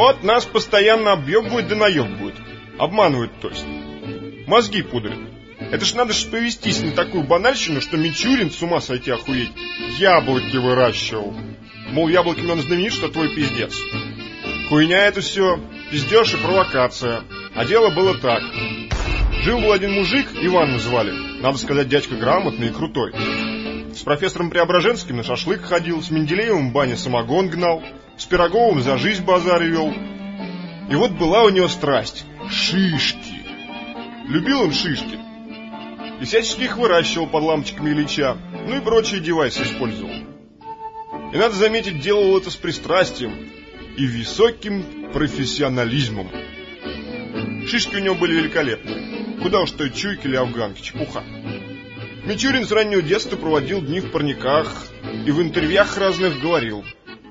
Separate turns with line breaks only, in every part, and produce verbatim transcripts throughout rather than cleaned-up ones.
Вот нас постоянно объебывают да наебывают. Обманывают, то есть. Мозги пудрят. Это ж надо ж повестись на такую банальщину, что Мичурин, с ума сойти охуеть, яблоки выращивал. Мол, яблоками он знаменит, что твой пиздец. Хуйня это все, пиздеж и провокация. А дело было так. Жил-был один мужик, Иван называли. Надо сказать, дядька грамотный и крутой. С профессором Преображенским на шашлык ходил, с Менделеевым в бане самогон гнал, с Пироговым за жизнь базары вел. И вот была у него страсть — шишки. Любил он шишки. И всячески их выращивал под лампочками Ильича, ну и прочие девайсы использовал. И надо заметить, делал это с пристрастием и высоким профессионализмом. Шишки у него были великолепные. Куда уж той чуйки или афганки, чепуха. Мичурин с раннего детства проводил дни в парниках и в интервьюах разных говорил: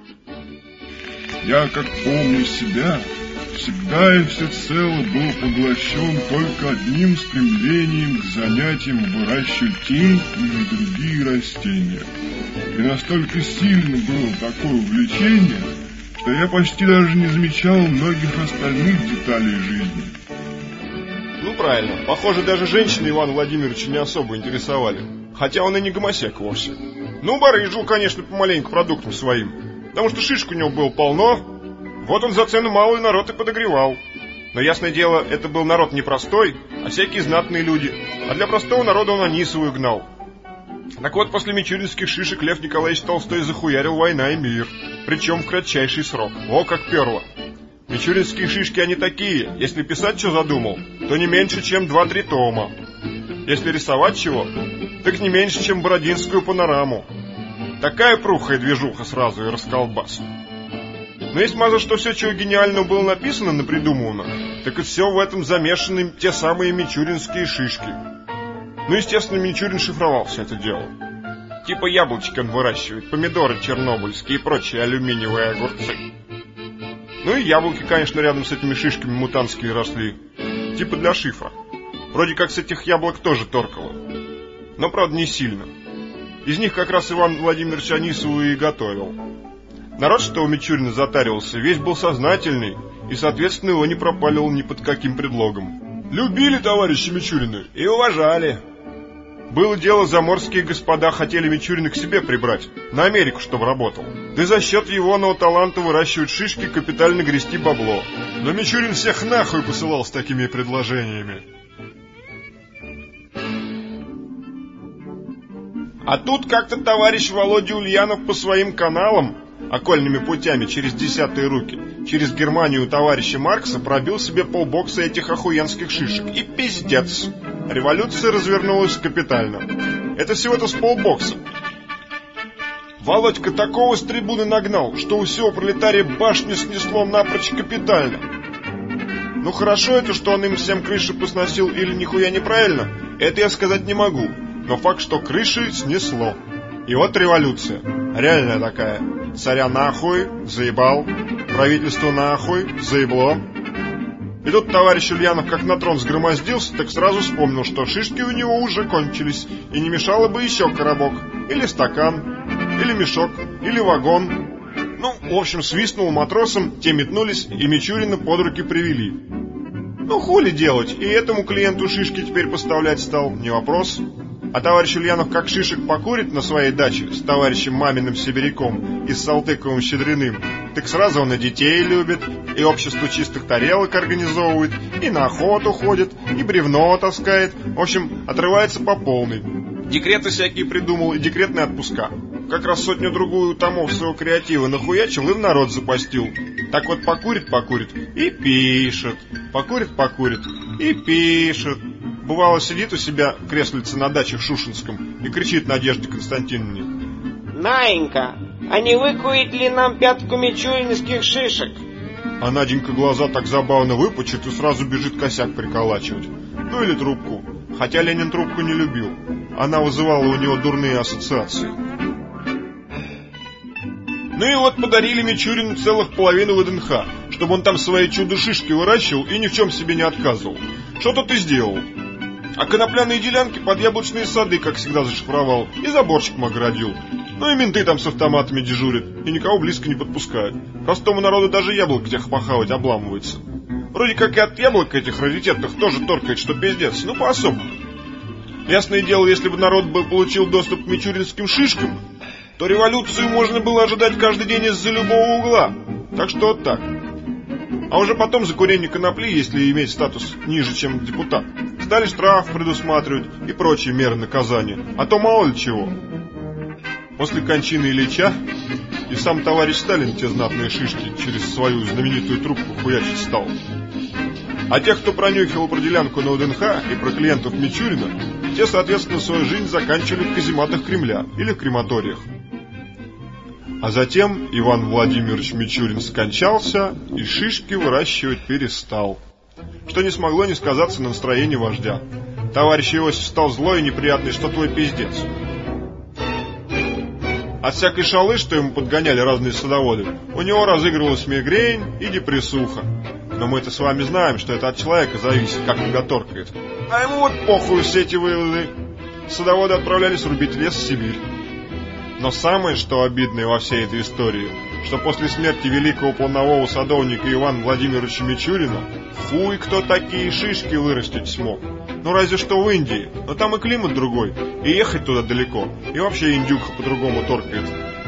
«Я, как помню себя, всегда и всецело был поглощен только одним стремлением к занятиям выращивать те или другие растения. И настолько сильно было такое увлечение, что я почти даже не замечал многих остальных деталей жизни».
Ну правильно, похоже, даже женщины Ивана Владимировича не особо интересовали. Хотя он и не гомосек вовсе. Ну, барыжил, конечно, помаленьку продуктом своим, потому что шишек у него было полно. Вот он за цену малый народ и подогревал. Но, ясное дело, это был народ не простой, а всякие знатные люди. А для простого народа он анисовую гнал. Так вот, после мичуринских шишек Лев Николаевич Толстой захуярил «Война и мир». Причем в кратчайший срок. О, как перло. Мичуринские шишки они такие. Если писать, что задумал, то не меньше, чем два-три тома. Если рисовать чего, так не меньше, чем Бородинскую панораму. Такая пруха и движуха сразу и расколбас. Но есть маза, что все, чего гениального было написано, напридумывано, так и все в этом замешаны те самые мичуринские шишки. Ну, естественно, Мичурин шифровал все это дело. Типа яблочки он выращивает, помидоры чернобыльские и прочие алюминиевые огурцы. Ну и яблоки, конечно, рядом с этими шишками мутантские росли. Типа для шифра. Вроде как с этих яблок тоже торкало. Но, правда, не сильно. Из них как раз Иван Владимирович анисовую и готовил. Народ, что у Мичурина затаривался, весь был сознательный, и, соответственно, его не пропаливал ни под каким предлогом. Любили товарища Мичурина и уважали. Было дело, заморские господа хотели Мичурина к себе прибрать, на Америку, чтобы работал. Да и за счет егоного таланта выращивать шишки капитально грести бабло. Но Мичурин всех нахуй посылал с такими предложениями. А тут как-то товарищ Володя Ульянов по своим каналам, окольными путями через десятые руки, через Германию товарища Маркса пробил себе полбокса этих охуенских шишек. И пиздец. Революция развернулась капитально. Это всего-то с полбокса. Володька такого с трибуны нагнал, что у всего пролетария башню снесло напрочь капитально. Ну хорошо это, что он им всем крыши посносил или нихуя неправильно, это я сказать не могу. Но факт, что крыши снесло. И вот революция. Реальная такая. Царя нахуй, заебал. Правительство нахуй, заебло. И тут товарищ Ульянов как на трон сгромоздился, так сразу вспомнил, что шишки у него уже кончились, и не мешало бы еще коробок, или стакан, или мешок, или вагон. Ну, в общем, свистнул матросам, те метнулись и Мичурина под руки привели. Ну, хули делать, и этому клиенту шишки теперь поставлять стал, не вопрос. А товарищ Ульянов как шишек покурит на своей даче с товарищем Маминым Сибиряком и с Салтыковым Щедриным, так сразу он и детей любит, и общество чистых тарелок организовывает, и на охоту ходит, и бревно таскает. В общем, отрывается по полной. Декреты всякие придумал и декретные отпуска. Как раз сотню-другую томов своего креатива нахуячил и в народ запостил. Так вот покурит-покурит и пишет, покурит-покурит и пишет. Бывало, сидит у себя в креслице на даче в Шушинском и кричит Надежде Константиновне:
«Наенька, а не выкурить ли нам пятку мичуринских шишек?»
А Наденька глаза так забавно выпучит и сразу бежит косяк приколачивать. Ну или трубку. Хотя Ленин трубку не любил. Она вызывала у него дурные ассоциации. Ну и вот подарили Мичурину целых половину ВДНХ, чтобы он там свои чудо-шишки выращивал и ни в чем себе не отказывал. Что-то ты сделал. А конопляные делянки под яблочные сады, как всегда, зашифровал и заборчиком оградил. Ну и менты там с автоматами дежурят, и никого близко не подпускают. Простому народу даже яблок тех похавать обламывается. Вроде как и от яблок этих раритетных тоже торкает, что пиздец, ну по-особому. Ясное дело, если бы народ бы получил доступ к мичуринским шишкам, то революцию можно было ожидать каждый день из-за любого угла. Так что вот так. А уже потом за курение конопли, если иметь статус ниже, чем депутат, стали штраф предусматривать и прочие меры наказания, а то мало ли чего. После кончины Ильича и сам товарищ Сталин те знатные шишки через свою знаменитую трубку хуячить стал. А тех, кто пронюхивал про делянку на УДНХ и про клиентов Мичурина, те, соответственно, свою жизнь заканчивали в казематах Кремля или в крематориях. А затем Иван Владимирович Мичурин скончался и шишки выращивать перестал, что не смогло не сказаться на настроении вождя. Товарищ Иосиф стал злой и неприятный, что твой пиздец. От всякой шалы, что ему подгоняли разные садоводы, у него разыгрывалась мигрень и депрессуха. Но мы-то с вами знаем, что это от человека зависит, как тебя торкает. А ему вот похуй все эти выводы. Садоводы отправлялись рубить лес в Сибирь. Но самое, что обидное во всей этой истории, что после смерти великого полнового садовника Ивана Владимировича Мичурина хуй кто такие шишки вырастить смог. Ну разве что в Индии, но там и климат другой, и ехать туда далеко, и вообще индюха по-другому торкает.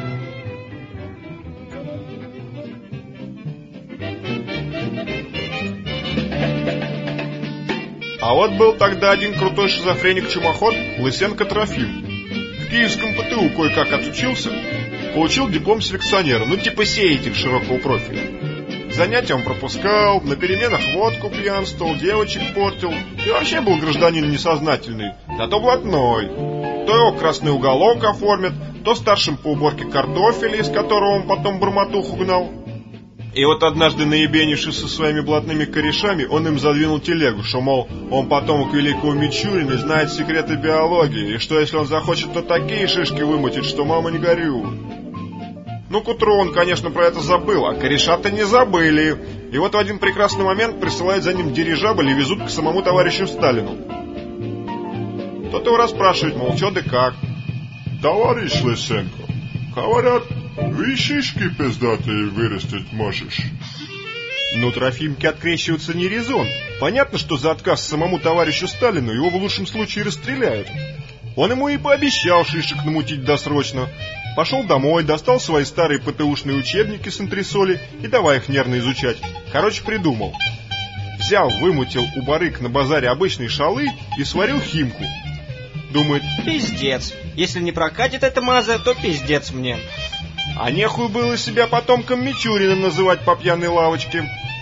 А вот был тогда один крутой шизофреник-чумоход Лысенко Трофим. В киевском ПТУ кое-как отучился, получил диплом селекционера, ну типа сеятель широкого профиля. Занятия он пропускал, на переменах водку пьянствовал, девочек портил, и вообще был гражданин несознательный, зато блатной. То его красный уголок оформят, то старшим по уборке картофеля, из которого он потом бормотуху гнал. И вот однажды, наебенившись со своими блатными корешами, он им задвинул телегу, что, мол, он потомок великого Мичурина, знает секреты биологии, и что если он захочет, то такие шишки вымутит, что мама не горю. Ну, к утру он, конечно, про это забыл, а кореша-то не забыли. И вот в один прекрасный момент присылают за ним дирижабль и везут к самому товарищу Сталину. Тот его расспрашивает, мол, что да как.
Товарищ Лысенко, говорят, вы шишки пиздатые вырастить можешь.
Ну, Трофимке открещиваться не резон. Понятно, что за отказ самому товарищу Сталину его в лучшем случае расстреляют. Он ему и пообещал шишек намутить досрочно. Пошел домой, достал свои старые ПТУшные учебники с антресоли и давай их нервно изучать. Короче, придумал. Взял, вымутил у барыг на базаре обычные шалы и сварил химку. Думает,
пиздец. Если не прокатит эта маза, то пиздец мне.
А нехуй было себя потомком Мичурина называть по пьяной лавочке.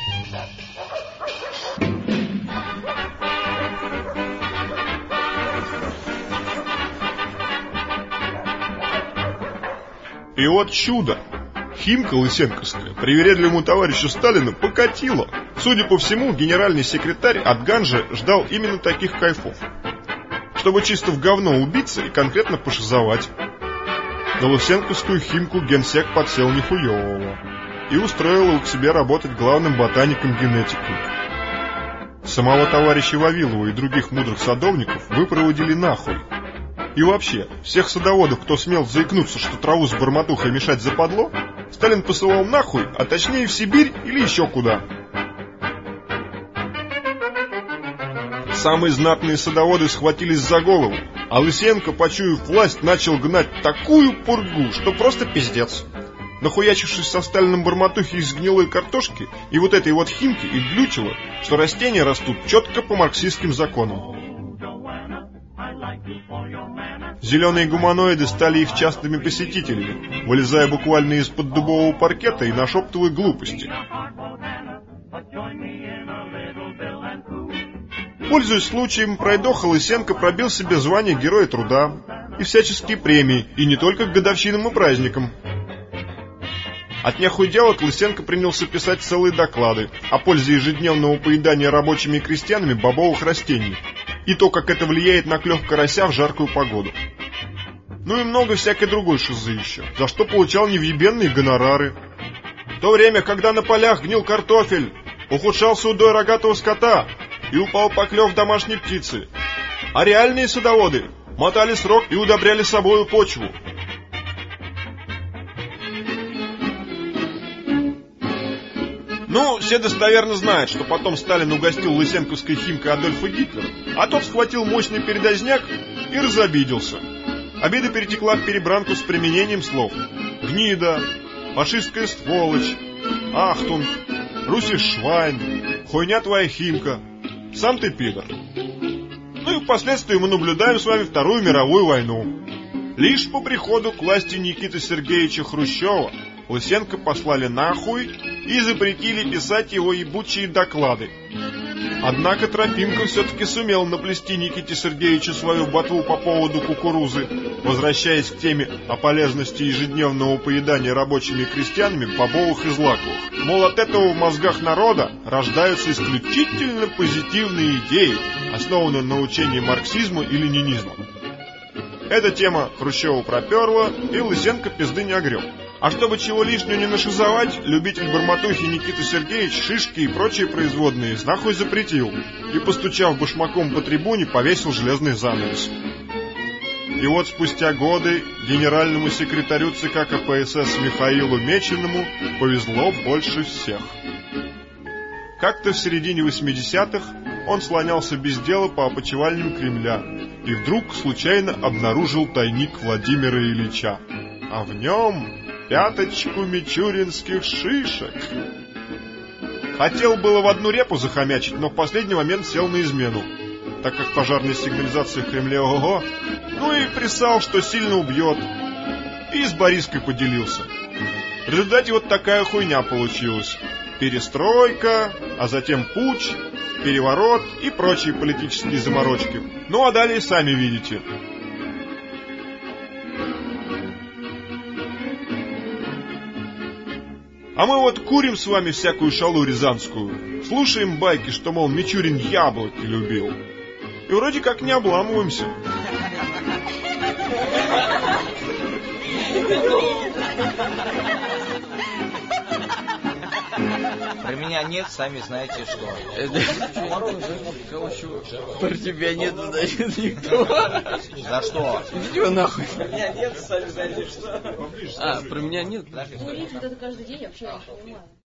И вот чудо. Химка лысенковская привередливому товарищу Сталину покатила. Судя по всему, генеральный секретарь от Ганжи ждал именно таких кайфов. Чтобы чисто в говно убиться и конкретно пошизовать. На лысенковскую химку генсек подсел нихуево и устроил его к себе работать главным ботаником-генетиком. Самого товарища Вавилова и других мудрых садовников выпроводили нахуй. И вообще, всех садоводов, кто смел заикнуться, что траву с бормотухой мешать западло, Сталин посылал нахуй, а точнее в Сибирь или еще куда. Самые знатные садоводы схватились за голову, а Лысенко, почуяв власть, начал гнать такую пургу, что просто пиздец. Нахуячившись со Сталином бормотухи из гнилой картошки и вот этой вот химки, и глючило, что растения растут четко по марксистским законам. Зеленые гуманоиды стали их частыми посетителями, вылезая буквально из-под дубового паркета и нашептывая глупости. Пользуясь случаем, пройдоха Лысенко пробил себе звание Героя Труда и всяческие премии, и не только к годовщинам и праздникам. От нехуй делок Лысенко принялся писать целые доклады о пользе ежедневного поедания рабочими и крестьянами бобовых растений и то, как это влияет на клев карася в жаркую погоду. Ну и много всякой другой шизы еще, за что получал невъебенные гонорары. В то время, когда на полях гнил картофель, ухудшался удой рогатого скота и упал поклев домашней птицы, а реальные садоводы мотали срок и удобряли собою почву. Ну, все достоверно знают, что потом Сталин угостил лысенковской химкой Адольфа Гитлера, а тот схватил мощный передозняк и разобиделся. Обида перетекла в перебранку с применением слов: гнида, фашистская сволочь, ахтунг, русишвайн, хуйня твоя химка, сам ты пидор. Ну и впоследствии мы наблюдаем с вами Вторую мировую войну. Лишь по приходу к власти Никиты Сергеевича Хрущева Лысенко послали нахуй и запретили писать его ебучие доклады. Однако Трофимко все-таки сумел наплести Никите Сергеевичу свою ботву по поводу кукурузы, возвращаясь к теме о полезности ежедневного поедания рабочими и крестьянами бобовых и злаковых. Мол, от этого в мозгах народа рождаются исключительно позитивные идеи, основанные на учении марксизма и ленинизма. Эта тема Хрущеву проперла, и Лысенко пизды не огреб. А чтобы чего лишнего не нашизовать, любитель барматухи Никита Сергеевич шишки и прочие производные нахуй запретил и, постучав башмаком по трибуне, повесил железный занавес. И вот спустя годы генеральному секретарю ЦК КПСС Михаилу Меченому повезло больше всех. Как-то в середине восьмидесятых он слонялся без дела по опочивальням Кремля и вдруг случайно обнаружил тайник Владимира Ильича, а в нем пяточку мичуринских шишек. Хотел было в одну репу захомячить, но в последний момент сел на измену, так как пожарная сигнализация в Кремле ого-го, ну и присал, что сильно убьет, и с Бориской поделился. В результате вот такая хуйня получилась: перестройка, а затем путч, переворот и прочие политические заморочки. Ну а далее сами видите. А мы вот курим с вами всякую шалу рязанскую, слушаем байки, что, мол, Мичурин яблоки любил, и вроде как не обламываемся.
Про меня нет, сами знаете что.
Про тебя нет, значит, никто.
За что?
Чего нахуй?
Про меня нет, сами знаете что.
А, про меня нет?
Курить вот это каждый день, я вообще не понимаю.